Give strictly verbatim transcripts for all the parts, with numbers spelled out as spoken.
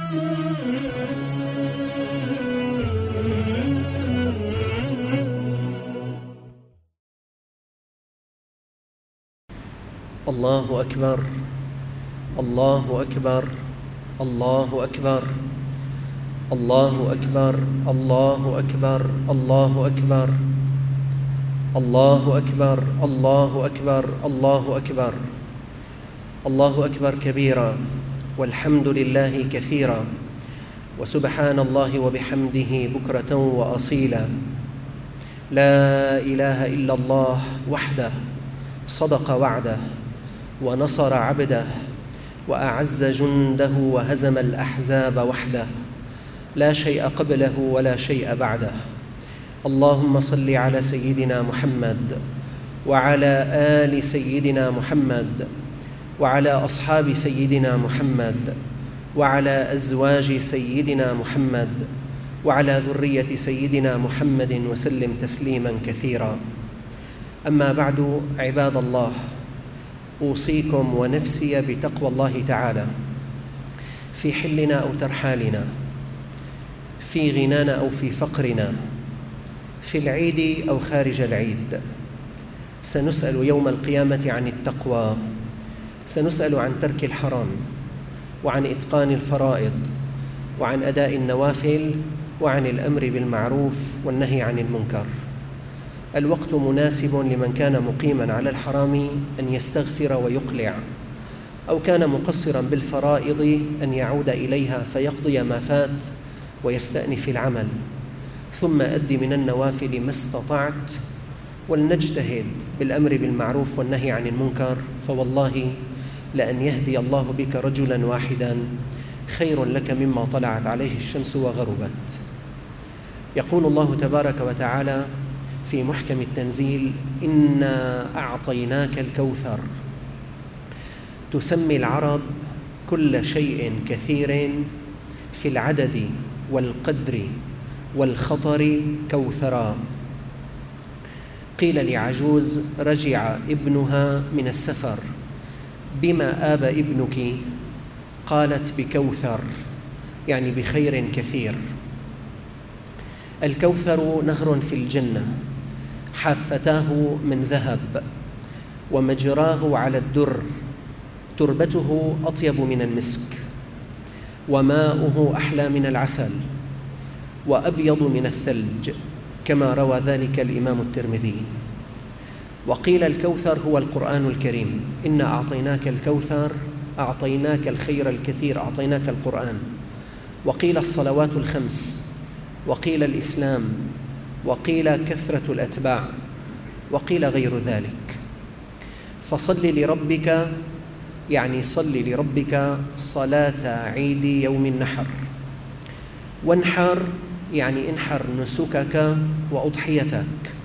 الله أكبر، الله أكبر، الله أكبر، الله أكبر، الله أكبر، الله أكبر، الله أكبر، الله أكبر، الله أكبر، الله أكبر كبيرا، والحمد لله كثيرا، وسبحان الله وبحمده بكرة وأصيلا. لا إله إلا الله وحده صدق وعده ونصر عبده وأعز جنده وهزم الأحزاب وحده، لا شيء قبله ولا شيء بعده. اللهم صل على سيدنا محمد وعلى آل سيدنا محمد وعلى أصحاب سيدنا محمد وعلى أزواج سيدنا محمد وعلى ذرية سيدنا محمد وسلم تسليما كثيرا. أما بعد، عباد الله، أوصيكم ونفسي بتقوى الله تعالى في حلنا أو ترحالنا، في غنانا أو في فقرنا، في العيد أو خارج العيد. سنسأل يوم القيامة عن التقوى، سنسأل عن ترك الحرام، وعن إتقان الفرائض، وعن أداء النوافل، وعن الأمر بالمعروف والنهي عن المنكر. الوقت مناسب لمن كان مقيما على الحرام أن يستغفر ويقلع، أو كان مقصرا بالفرائض أن يعود إليها فيقضي ما فات ويستأنف العمل، ثم أد من النوافل ما استطعت، ولنجتهد بالأمر بالمعروف والنهي عن المنكر، فوالله لأن يهدي الله بك رجلا واحدا خير لك مما طلعت عليه الشمس وغربت. يقول الله تبارك وتعالى في محكم التنزيل: إنا أعطيناك الكوثر. تسمي العرب كل شيء كثير في العدد والقدر والخطر كوثرا. قيل لعجوز رجع ابنها من السفر: بما آب ابنك؟ قالت: بكوثر، يعني بخير كثير. الكوثر نهر في الجنة، حافتاه من ذهب ومجراه على الدر، تربته أطيب من المسك، وماؤه أحلى من العسل، وأبيض من الثلج، كما روى ذلك الإمام الترمذي. وقيل الكوثر هو القرآن الكريم: إنا أعطيناك الكوثر، أعطيناك الخير الكثير، أعطيناك القرآن. وقيل الصلوات الخمس، وقيل الإسلام، وقيل كثرة الأتباع، وقيل غير ذلك. فصل لربك، يعني صل لربك صلاة عيد يوم النحر. وانحر، يعني انحر نسكك وأضحيتك.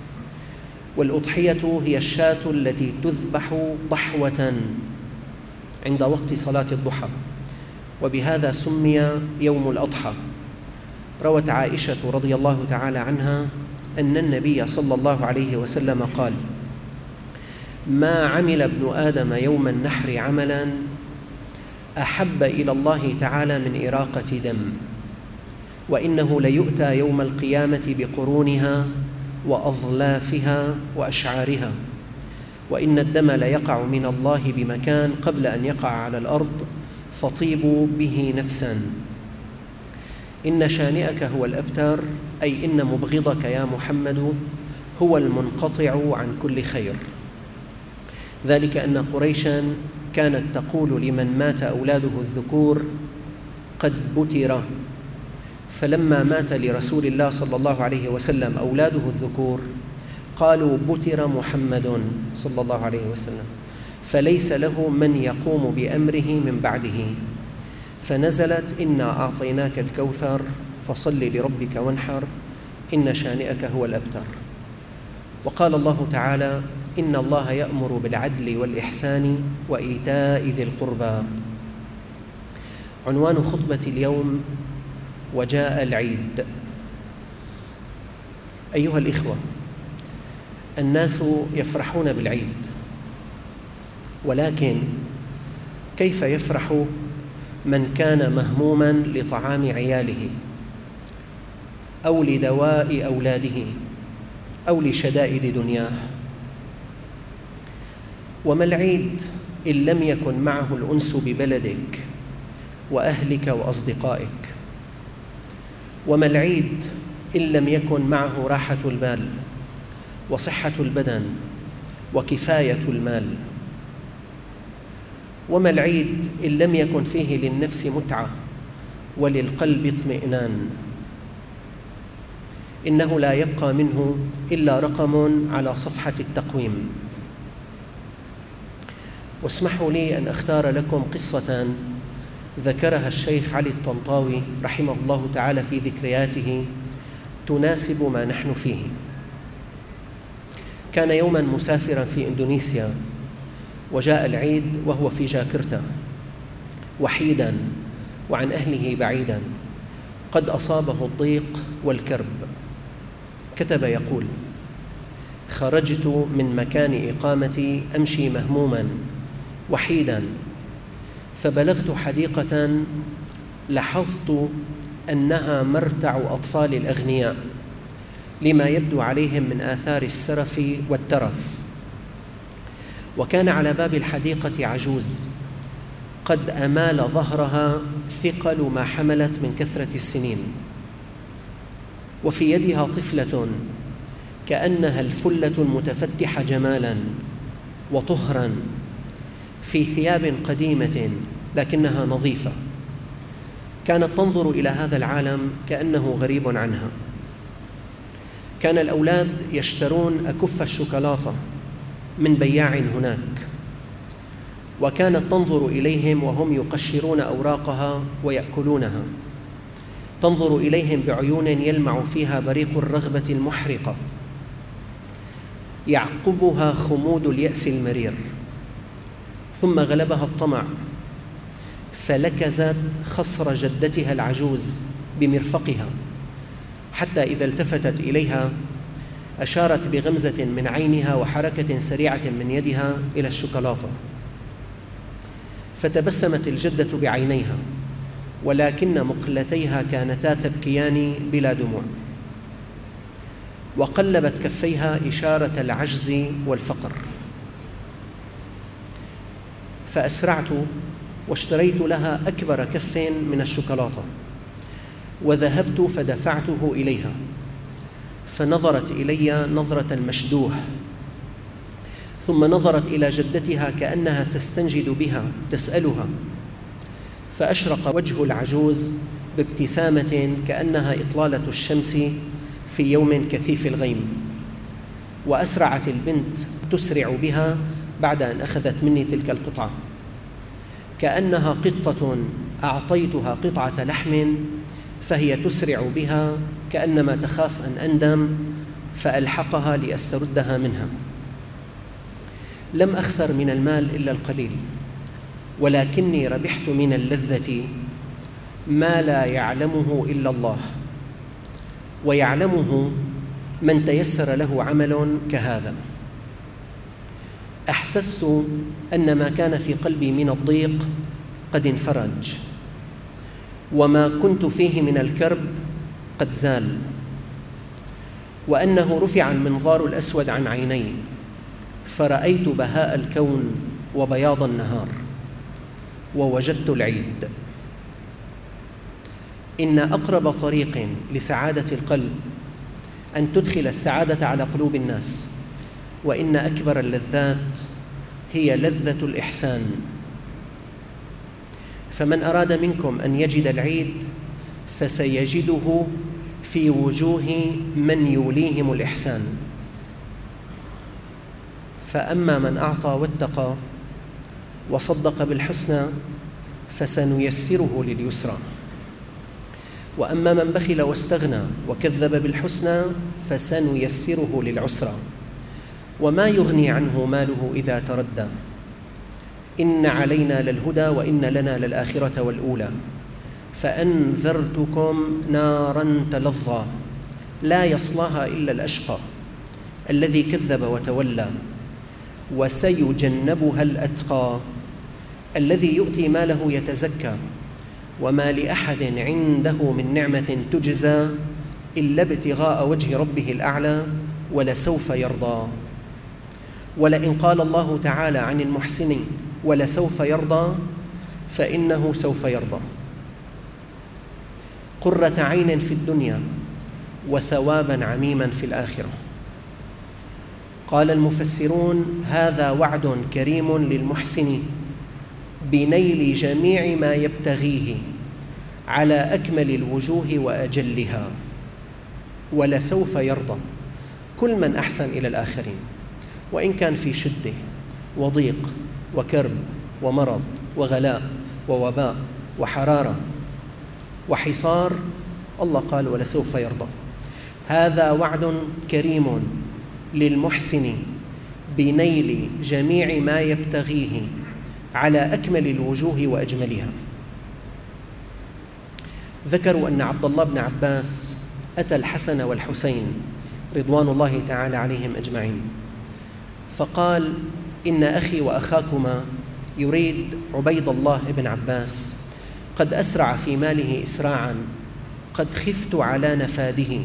والأضحية هي الشاة التي تذبح ضحوة عند وقت صلاة الضحى، وبهذا سمي يوم الأضحى. روت عائشة رضي الله تعالى عنها أن النبي صلى الله عليه وسلم قال: ما عمل ابن آدم يوم النحر عملا أحب إلى الله تعالى من إراقة دم، وإنه ليؤتى يوم القيامة بقرونها وأظلافها وأشعارها، وإن الدم ليقع من الله بمكان قبل أن يقع على الأرض، فطيبوا به نفسا. إن شانئك هو الأبتر، أي إن مبغضك يا محمد هو المنقطع عن كل خير. ذلك أن قريشا كانت تقول لمن مات أولاده الذكور: قد بتر. فلما مات لرسول الله صلى الله عليه وسلم أولاده الذكور قالوا: بتر محمد صلى الله عليه وسلم، فليس له من يقوم بأمره من بعده. فنزلت: إنا أعطيناك الكوثر فصل لربك وانحر، إن شانئك هو الأبتر. وقال الله تعالى: إن الله يأمر بالعدل والإحسان وإيتاء ذي القربى. عنوان خطبة اليوم: وجاء العيد. أيها الإخوة، الناس يفرحون بالعيد، ولكن كيف يفرح من كان مهموما لطعام عياله أو لدواء أولاده أو لشدائد دنياه. وما العيد إن لم يكن معه الأنس ببلدك وأهلك وأصدقائك؟ وما العيد إن لم يكن معه راحة البال وصحة البدن وكفاية المال؟ وما العيد إن لم يكن فيه للنفس متعة وللقلب اطمئنان؟ إنه لا يبقى منه إلا رقم على صفحة التقويم. واسمحوا لي أن أختار لكم قصة ذكرها الشيخ علي الطنطاوي رحمه الله تعالى في ذكرياته تناسب ما نحن فيه. كان يوما مسافرا في إندونيسيا، وجاء العيد وهو في جاكرتا وحيدا وعن أهله بعيدا، قد أصابه الضيق والكرب. كتب يقول: خرجت من مكان إقامتي أمشي مهموما وحيدا، فبلغت حديقة لاحظت أنها مرتع أطفال الأغنياء لما يبدو عليهم من آثار السرف والترف. وكان على باب الحديقة عجوز قد أمال ظهرها ثقل ما حملت من كثرة السنين، وفي يدها طفلة كأنها الفلة المتفتحة جمالا وطهرا في ثياب قديمة لكنها نظيفة. كانت تنظر إلى هذا العالم كأنه غريب عنها. كان الأولاد يشترون أكف الشوكولاتة من بياع هناك، وكانت تنظر إليهم وهم يقشرون أوراقها ويأكلونها، تنظر إليهم بعيون يلمع فيها بريق الرغبة المحرقة، يعقبها خمود اليأس المرير. ثم غلبها الطمع فلكزت خصر جدتها العجوز بمرفقها، حتى إذا التفتت إليها أشارت بغمزة من عينها وحركة سريعة من يدها إلى الشوكولاتة، فتبسمت الجدة بعينيها، ولكن مقلتيها كانتا تبكيان بلا دموع، وقلبت كفيها إشارة العجز والفقر. فأسرعت واشتريت لها أكبر كف من الشوكولاتة، وذهبت فدفعته إليها، فنظرت إلي نظرة مشدوح، ثم نظرت إلى جدتها كأنها تستنجد بها تسألها، فأشرق وجه العجوز بابتسامة كأنها إطلالة الشمس في يوم كثيف الغيم. وأسرعت البنت تسرع بها بعد أن أخذت مني تلك القطعة، كأنها قطة أعطيتها قطعة لحم فهي تسرع بها كأنما تخاف أن أندم فألحقها لأستردها منها. لم أخسر من المال إلا القليل، ولكني ربحت من اللذة ما لا يعلمه إلا الله، ويعلمه من تيسر له عمل كهذا. أحسست أن ما كان في قلبي من الضيق قد انفرج، وما كنت فيه من الكرب قد زال، وأنه رفع المنظار الأسود عن عيني، فرأيت بهاء الكون وبياض النهار، ووجدت العيد. إن أقرب طريق لسعادة القلب أن تدخل السعادة على قلوب الناس، وإن أكبر اللذات هي لذة الإحسان. فمن أراد منكم أن يجد العيد فسيجده في وجوه من يوليهم الإحسان. فأما من أعطى واتقى وصدق بالحسنى فسنيسره لليسرى، وأما من بخل واستغنى وكذب بالحسنى فسنيسره للعسرى، وما يغني عنه ماله إذا تردى. إن علينا للهدى وإن لنا للآخرة والأولى، فأنذرتكم نارا تلظى لا يصلاها إلا الأشقى الذي كذب وتولى، وسيجنبها الأتقى الذي يؤتي ماله يتزكى وما لأحد عنده من نعمة تجزى إلا ابتغاء وجه ربه الأعلى ولسوف يرضى. ولئن قال الله تعالى عن المحسن ولسوف يرضى فإنه سوف يرضى. قرة عين في الدنيا وثوابا عميما في الآخرة. قال المفسرون: هذا وعد كريم للمحسن بنيل جميع ما يبتغيه على أكمل الوجوه وأجلها، ولسوف يرضى كل من أحسن إلى الآخرين، وإن كان في شدة وضيق وكرب ومرض وغلاء ووباء وحرارة وحصار، الله قال: ولسوف يرضى. هذا وعد كريم للمحسن بنيل جميع ما يبتغيه على أكمل الوجوه وأجملها. ذكروا أن عبد الله بن عباس أتى الحسن والحسين رضوان الله تعالى عليهم أجمعين، فقال: إن أخي وأخاكما يريد عبيد الله بن عباس، قد أسرع في ماله إسراعا قد خفت على نفاده،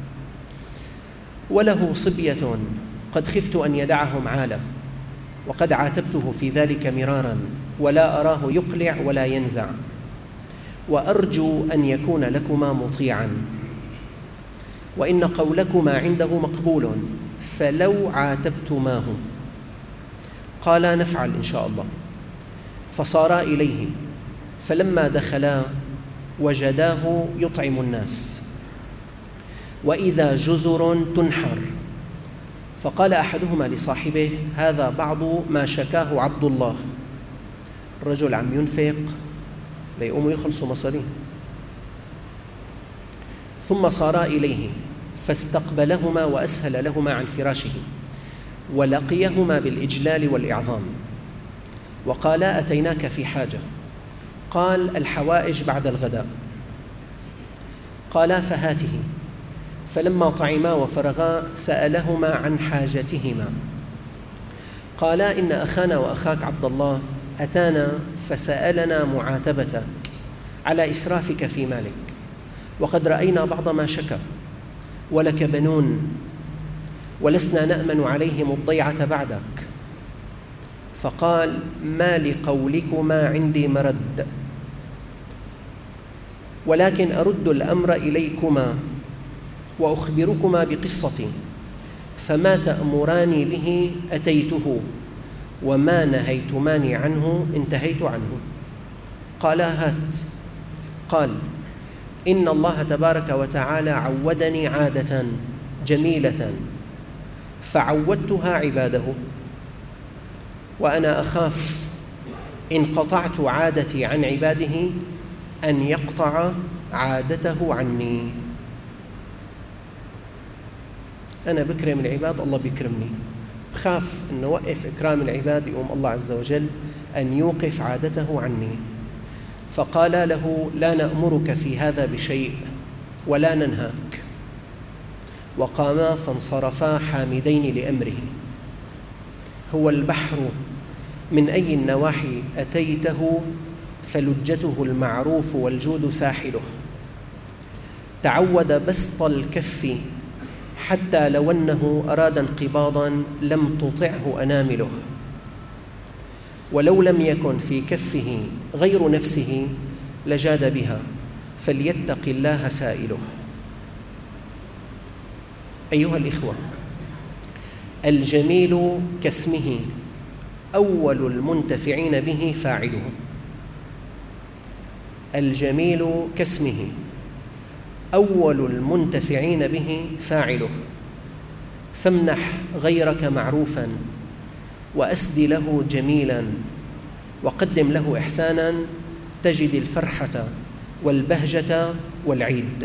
وله صبية قد خفت أن يدعهم عالة، وقد عاتبته في ذلك مرارا ولا أراه يقلع ولا ينزع، وأرجو أن يكون لكما مطيعا، وإن قولكما عنده مقبول، فلو عاتبتماه. قالا: نفعل إن شاء الله. فصارا إليه، فلما دخلا وجداه يطعم الناس، وإذا جزر تنحر، فقال أحدهما لصاحبه: هذا بعض ما شكاه عبد الله. الرجل عم ينفق ليقوموا يخلصوا مصارين. ثم صارا إليه فاستقبلهما وأسهل لهما عن فراشه، ولقيهما بالإجلال والإعظام، وقالا: أتيناك في حاجة. قال: الحوائج بعد الغداء. قالا: فهاته. فلما طعما وفرغا سألهما عن حاجتهما. قالا: إن أخانا وأخاك عبد الله أتانا فسألنا معاتبتك على إسرافك في مالك، وقد رأينا بعض ما شكى، ولك بنون، ولسنا نأمن عليهم الضيعة بعدك. فقال: ما لقولكما عندي مرد، ولكن أرد الأمر إليكما وأخبركما بقصتي، فما تأمراني به أتيته، وما نهيتماني عنه انتهيت عنه. قالا: هات. قال: إن الله تبارك وتعالى عودني عادة جميلة فعودتها عباده، وأنا أخاف إن قطعت عادتي عن عباده أن يقطع عادته عني. أنا بكرم العباد، الله بيكرمني، بخاف أن أوقف إكرام العباد يقوم الله عز وجل أن يوقف عادته عني. فقال له: لا نأمرك في هذا بشيء ولا ننهاك. وقاما فانصرفا حامدين لأمره. هو البحر من أي النواحي أتيته فلجته المعروف والجود ساحله، تعود بسط الكف حتى لو أنه أراد انقباضا لم تطعه أنامله، ولو لم يكن في كفه غير نفسه لجاد بها، فليتق الله سائله. أيها الإخوة، الجميل كاسمه أول المنتفعين به فاعله. الجميل كاسمه أول المنتفعين به فاعله، فامنح غيرك معروفا وأسد له جميلا وقدم له إحسانا تجد الفرحة والبهجة والعيد.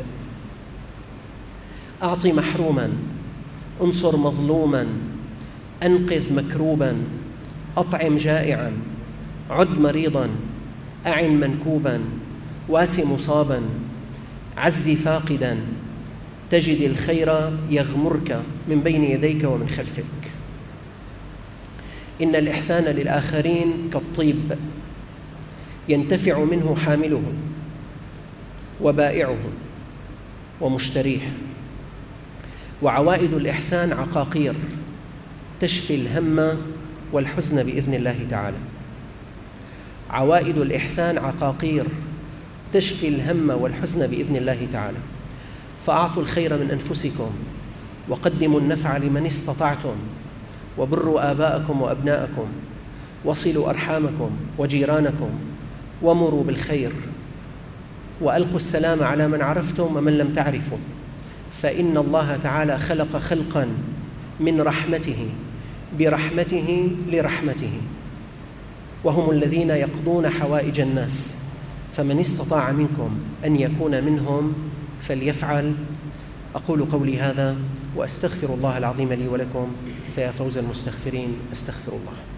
أعط محروما، انصر مظلوما، أنقذ مكروبا، أطعم جائعا، عد مريضا، أعن منكوبا، واس مصابا، عز فاقدا، تجد الخير يغمرك من بين يديك ومن خلفك. إن الإحسان للآخرين كالطيب ينتفع منه حامله وبائعه ومشتريه. وعوائد الإحسان عقاقير تشفي الهم والحزن بإذن الله تعالى. عوائد الإحسان عقاقير تشفي الهم والحزن بإذن الله تعالى. فأعطوا الخير من أنفسكم وقدموا النفع لمن استطعتم، وبروا آباءكم وأبناءكم، وصلوا أرحامكم وجيرانكم، ومروا بالخير، وألقوا السلام على من عرفتم ومن لم تعرفوا، فإن الله تعالى خلق خلقا من رحمته برحمته لرحمته، وهم الذين يقضون حوائج الناس، فمن استطاع منكم أن يكون منهم فليفعل. أقول قولي هذا وأستغفر الله العظيم لي ولكم، فيا فوز المستغفرين. أستغفر الله.